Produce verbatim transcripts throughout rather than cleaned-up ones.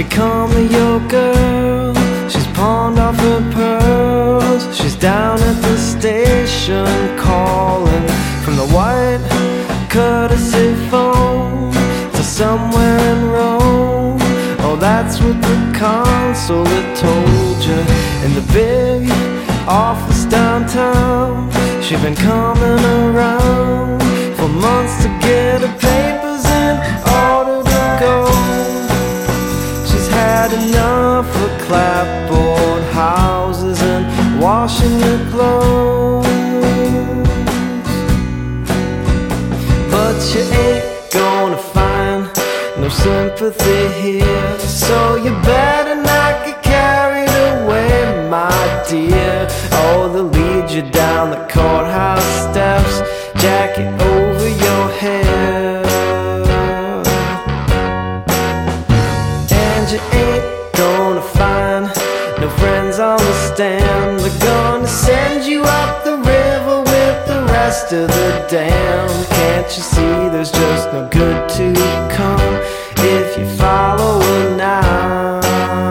become a your girl. She's pawned off her pearls. She's down at the station calling from the white courtesy phone to somewhere in Rome. Oh, that's what the consulate told you in the big office downtown. She'd been coming around for months to get her papers in order to go. She's had enough of clapboard houses and washing your clothes, but you ain't gonna find no sympathy here. So you better not get carried away, my dear. Oh, they'll lead you down the courthouse steps, jacket over your head, and you ain't gonna find no friends on the stand. They're gonna send you up the river with the rest of the damned. Can't you see there's just no good to come if you follow her now?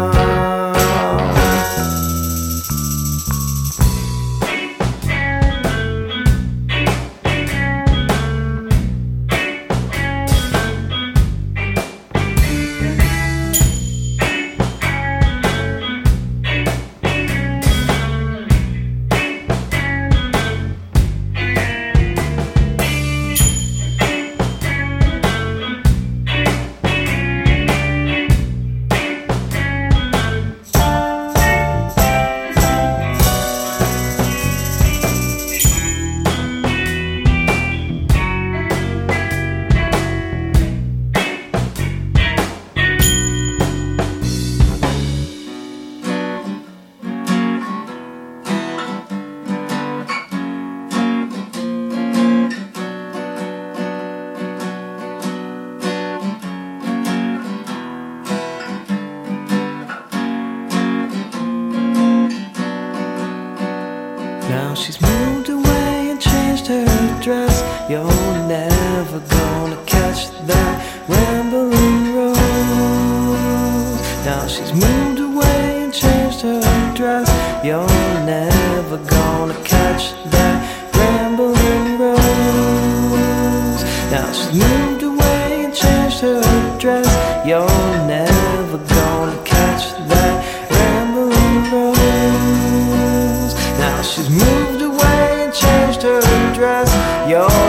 Now she's moved away and changed her dress. You're never gonna catch that rambling road. Now she's moved away and changed her dress. You're never gonna catch that rambling road. Now she's moved away and changed her dress. You're never gonna catch that rambling road. Now she's moved away and changed her dress. You're